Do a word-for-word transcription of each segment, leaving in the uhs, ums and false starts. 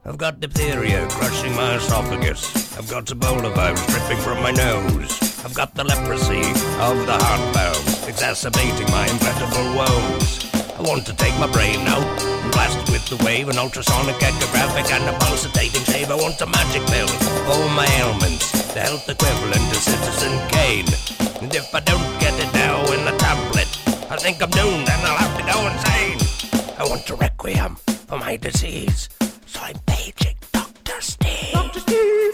I've got diphtheria crushing my esophagus. I've got Ebola virus dripping from my nose. I've got the leprosy of the heart valve, exacerbating my incredible woes. I want to take my brain out and blast it with the wave, an ultrasonic echographic and a pulsating shave. I want a magic pill for all my ailments, the health equivalent to Citizen Kane. And if I don't get it now in a tablet, I think I'm doomed and I'll have to go insane. I want a requiem for my disease, so I'm paging Doctor Steve. Doctor Steve!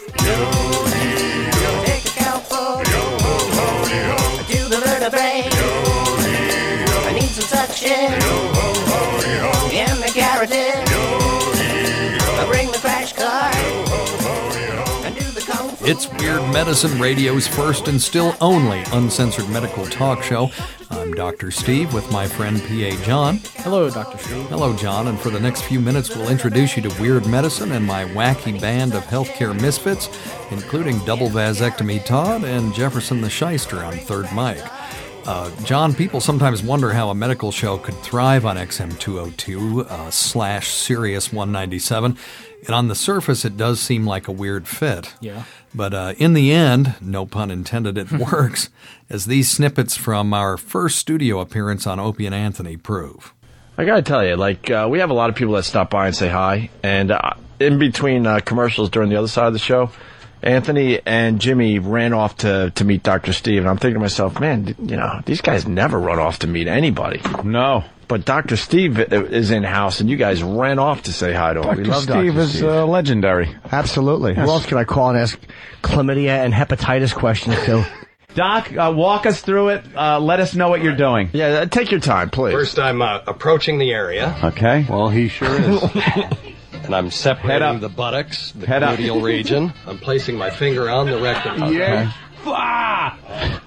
Yo-hee-yo. Take a cowboy. Yo-ho-ho-yo. To the vertebrae. Yo-hee-yo. I need some suction. Yo-ho-ho-yo. And the carotid. Yo-hee-yo. I bring the crash car. Yo-ho-ho-yo. And do the kung fu. It's Weird Medicine Radio's first and still only uncensored medical talk show. I'm Doctor Steve with my friend P A John. Hello, Doctor Steve. Hello, John, and for the next few minutes we'll introduce you to Weird Medicine and my wacky band of healthcare misfits, including Double Vasectomy Todd and Jefferson the Shyster on third mic. Uh, John, people sometimes wonder how a medical show could thrive on X M two oh two uh, slash Sirius one ninety-seven, and on the surface it does seem like a weird fit. Yeah. But uh, in the end, no pun intended, it works, as these snippets from our first studio appearance on Opie and Anthony prove. I gotta tell you, like, uh, we have a lot of people that stop by and say hi, and uh, in between uh, commercials during the other side of the show, Anthony and Jimmy ran off to, to meet Doctor Steve, and I'm thinking to myself, man, you know, these guys never run off to meet anybody. No. But Doctor Steve is in-house, and you guys ran off to say hi to him. Doctor We love Steve Doctor is Steve. Uh, legendary. Absolutely. Yes. Who else can I call and ask chlamydia and hepatitis questions to? Doc, uh, walk us through it. Uh, let us know what you're doing. Yeah, uh, take your time, please. First, I'm uh, approaching the area. Okay. Well, he sure is. And I'm separating the buttocks, the Head up. gluteal region. I'm placing my finger on the rectum. Yeah. Ah!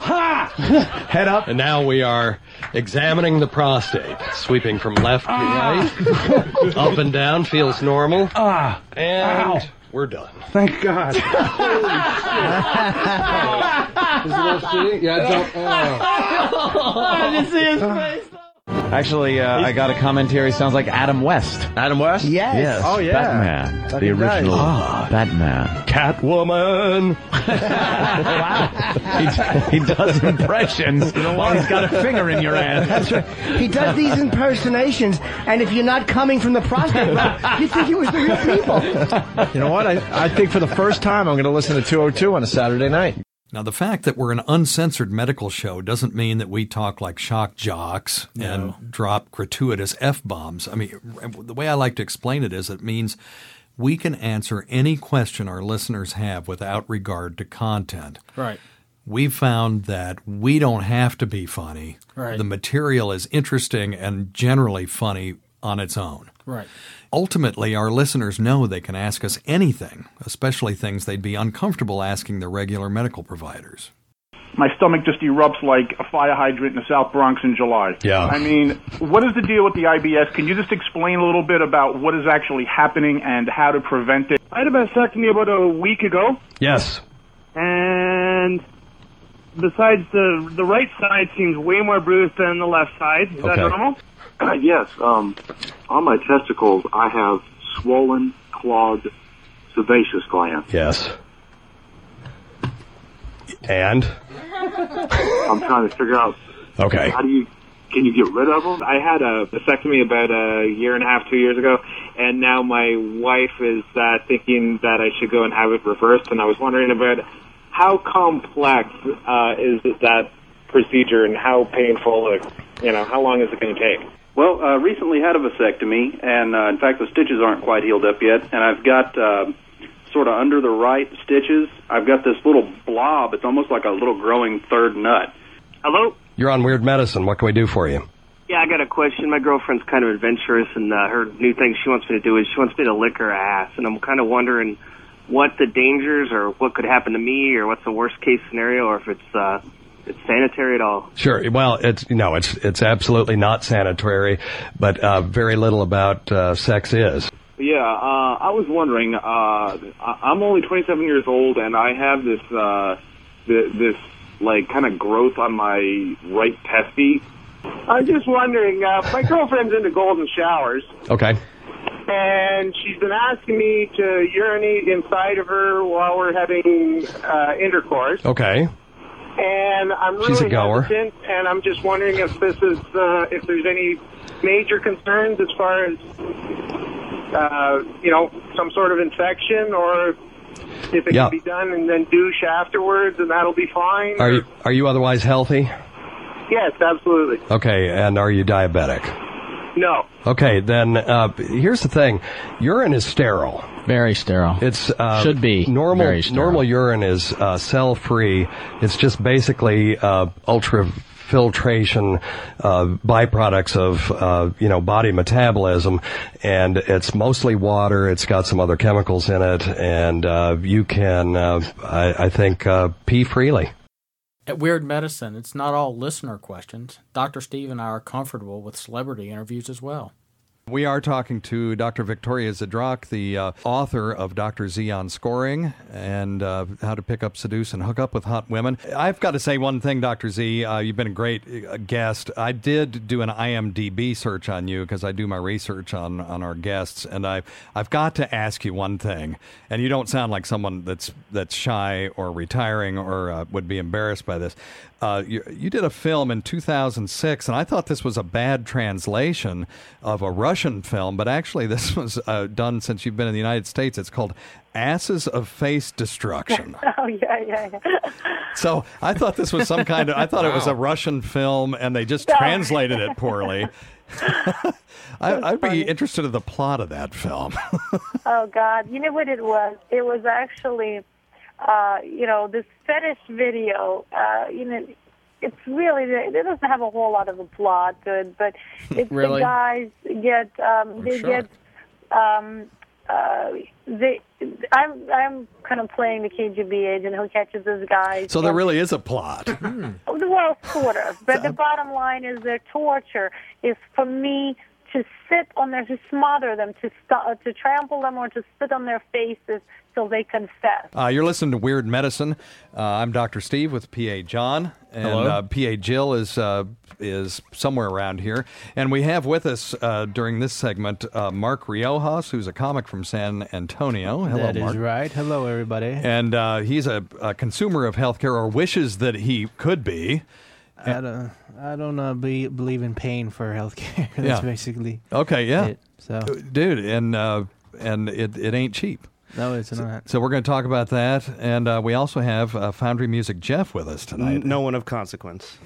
Ha! Head up. And now we are examining the prostate, sweeping from left to right, up and down, feels normal, Ah! and Ow. we're done. Thank God. Is it all see? Yeah, don't. Oh. I didn't see his face. Actually, uh, I got a comment here. He sounds like Adam West. Adam West? Yes. Yes. Oh, yeah. Batman. That the he original does. Batman. Catwoman. Wow. He, he does impressions while he's got a finger in your ass. That's right. He does these impersonations, and if you're not coming from the prostate route, you think it was the real people. You know what? I, I think for the first time I'm going to listen to two oh two on a Saturday night. Now, the fact that we're an uncensored medical show doesn't mean that we talk like shock jocks and drop gratuitous F-bombs. I mean, the way I like to explain it is it means we can answer any question our listeners have without regard to content. Right. We've found that we don't have to be funny. Right. The material is interesting and generally funny on its own. Right. Ultimately, our listeners know they can ask us anything, especially things they'd be uncomfortable asking their regular medical providers. My stomach just erupts like a fire hydrant in the South Bronx in July. Yeah. I mean, what is the deal with the I B S? Can you just explain a little bit about what is actually happening and how to prevent it? I had a vasectomy about a week ago, Yes. and besides the the right side seems way more bruised than the left side. Is that Okay. normal? Uh, yes, um, on my testicles, I have swollen, clogged, sebaceous glands. Yes. And? I'm trying to figure out Okay. how do you, can you get rid of them? I had a vasectomy about a year and a half, two years ago, and now my wife is uh, thinking that I should go and have it reversed, and I was wondering about how complex uh, is that procedure and how painful, uh, you know, how long is it going to take? Well, uh, recently had a vasectomy, and uh, in fact the stitches aren't quite healed up yet, and I've got uh, sort of under the right stitches, I've got this little blob. It's almost like a little growing third nut. Hello? You're on Weird Medicine. What can we do for you? Yeah, I got a question. My girlfriend's kind of adventurous, and uh, her new thing she wants me to do is she wants me to lick her ass, and I'm kind of wondering what the dangers or what could happen to me or what's the worst case scenario or if it's uh, it's sanitary at all. Sure. Well, it's no, it's it's absolutely not sanitary, but uh, very little about uh, sex is. Yeah, uh, I was wondering, uh, I- I'm only twenty-seven years old, and I have this, uh, th- this, like, kind of growth on my right testy. I'm just wondering, uh, my girlfriend's into golden showers, Okay. and she's been asking me to urinate inside of her while we're having uh, intercourse. Okay. And I'm really She's a goer. hesitant, and I'm just wondering if this is uh, if there's any major concerns as far as uh, you know, some sort of infection, or if it Yeah. can be done and then douche afterwards, and that'll be fine. Are you are you otherwise healthy? Yes, absolutely. Okay, and are you diabetic? No. Okay, then uh, here's the thing: urine is sterile. Very sterile. It's uh, Should be normal. very sterile. Normal urine is uh, cell-free. It's just basically uh, ultrafiltration uh, byproducts of uh, you know body metabolism, and it's mostly water. It's got some other chemicals in it, and uh, you can, uh, I, I think, uh, pee freely. At Weird Medicine, it's not all listener questions. Doctor Steve and I are comfortable with celebrity interviews as well. We are talking to Doctor Victoria Zdrok, the uh, author of Doctor Z on Scoring and uh, How to Pick Up, Seduce, and Hook Up with Hot Women. I've got to say one thing, Doctor Z. Uh, you've been a great uh, guest. I did do an I M D B search on you because I do my research on, on our guests, and I, I've got to ask you one thing. And you don't sound like someone that's that's shy or retiring or uh, would be embarrassed by this. Uh, you, you did a film in two thousand six, and I thought this was a bad translation of a Russian film, but actually this was uh, done since you've been in the United States. It's called Asses of Face Destruction. Oh, yeah, yeah, yeah. So I thought this was some kind of, I thought it was a Russian film, and they just translated it poorly. I, I'd be interested in the plot of that film. Oh, God. You know what it was? It was actually... Uh, you know, this fetish video, uh, you know, it's really, it doesn't have a whole lot of a plot to it, but it's Really? the guys get, um, they shocked. get, um, uh, they, I'm, I'm kind of playing the K G B agent who catches this guy. So there really is a plot. Well, sort of. But the bottom line is their torture is for me to sit on their, to smother them, to st- to trample them, or to sit on their faces till they confess. Uh, you're listening to Weird Medicine. Uh, I'm Doctor Steve with P A John, and Hello. uh, P A Jill is uh, is somewhere around here. And we have with us uh, during this segment uh, Mark Riojas, who's a comic from San Antonio. Hello, That is Mark. right. Hello, everybody. And uh, he's a, a consumer of healthcare, or wishes that he could be. I don't, I don't uh, be, believe in paying for healthcare. That's Yeah. basically Okay, yeah, it. So, dude, and uh, and it it ain't cheap. no, it's not. So we're going to talk about that, and uh, we also have uh, Foundry Music Jeff with us tonight. No one of consequence.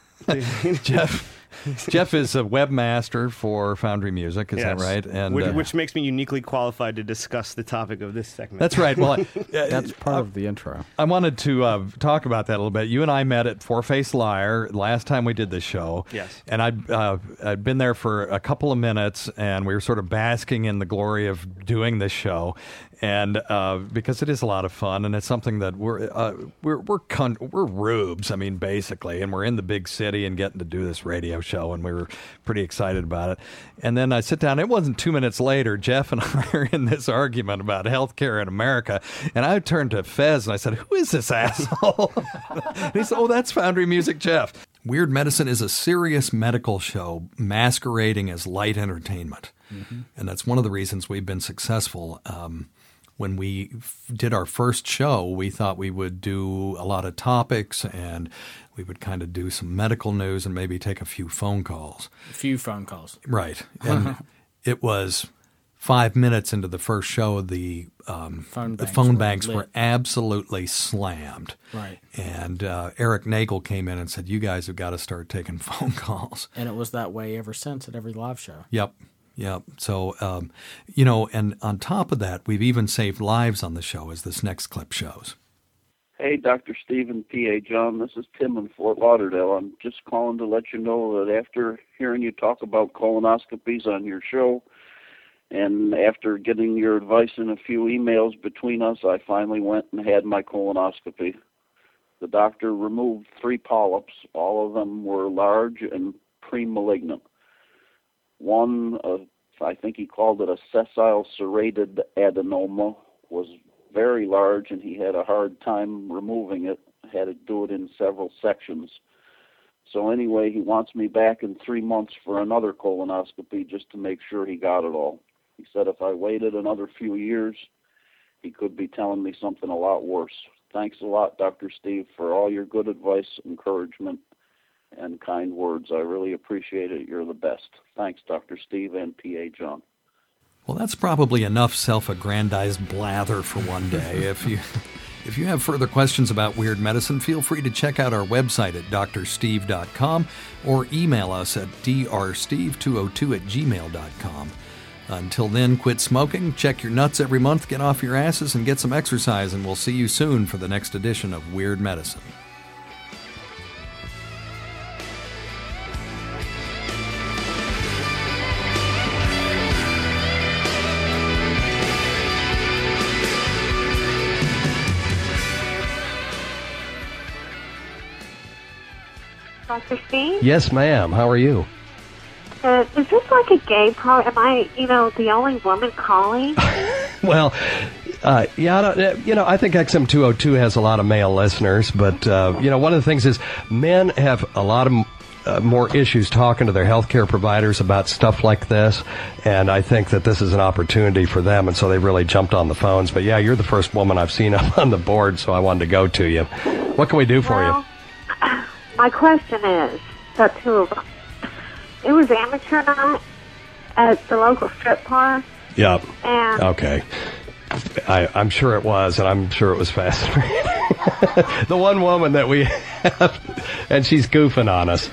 Jeff, Jeff is a webmaster for Foundry Music. Is Yes. that right? And which, uh, which makes me uniquely qualified to discuss the topic of this segment. that's right. Well, I- That's part of the intro. I wanted to uh, talk about that a little bit. You and I met at Four Face Liar last time we did this show. Yes. And I'd, uh, I'd been there for a couple of minutes, and we were sort of basking in the glory of doing this show. And uh, because it is a lot of fun, and it's something that we're uh, we're we're con- we're rubes. I mean, basically, and we're in the big city and getting to do this radio show, and we were pretty excited about it. And then I sit down. It wasn't two minutes later. Jeff and I are in this argument about healthcare in America, and I turned to Fez and I said, "Who is this asshole?" And he said, "Oh, that's Foundry Music Jeff." Weird Medicine is a serious medical show masquerading as light entertainment, mm-hmm. and that's one of the reasons we've been successful. Um, When we f- did our first show, we thought we would do a lot of topics, and we would kind of do some medical news and maybe take a few phone calls. A few phone calls. Right. And it was five minutes into the first show, the, um, Phone the banks phone were banks lit. were absolutely slammed. Right. And uh, Eric Nagel came in and said, "You guys have got to start taking phone calls." And it was that way ever since at every live show. Yep. Yeah. So, um, you know, and on top of that, we've even saved lives on the show, as this next clip shows. Hey, Doctor Stephen, P A John, this is Tim in Fort Lauderdale. I'm just calling to let you know that after hearing you talk about colonoscopies on your show, and after getting your advice in a few emails between us, I finally went and had my colonoscopy. The doctor removed three polyps. All of them were large and pre-malignant. One, uh, I think he called it a sessile serrated adenoma, was very large, and he had a hard time removing it, had to do it in several sections. So anyway, he wants me back in three months for another colonoscopy just to make sure he got it all. He said if I waited another few years, he could be telling me something a lot worse. Thanks a lot, Doctor Steve, for all your good advice, encouragement, and kind words. I really appreciate it. You're the best. Thanks, Doctor Steve and P A John. Well, that's probably enough self-aggrandized blather for one day. If you if you have further questions about weird medicine, feel free to check out our website at d r steve dot com or email us at d r steve two oh two at gmail dot com. Until then, quit smoking, check your nuts every month, get off your asses, and get some exercise, and we'll see you soon for the next edition of Weird Medicine. Doctor Steve? Yes, ma'am. How are you? Uh, is this like a gay part? Am I, you know, the only woman calling? Well, uh, yeah, I don't, you know, I think X M two oh two has a lot of male listeners, but, uh, you know, one of the things is men have a lot of uh, more issues talking to their healthcare providers about stuff like this, and I think that this is an opportunity for them, and so they really jumped on the phones. But, yeah, you're the first woman I've seen up on the board, so I wanted to go to you. What can we do for well, you? My question is, got two of them. It was amateur night at the local strip bar. Yep. And okay. I, I'm sure it was, and I'm sure it was fascinating. The one woman that we have, and she's goofing on us.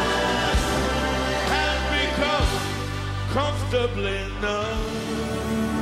Comfortably numb.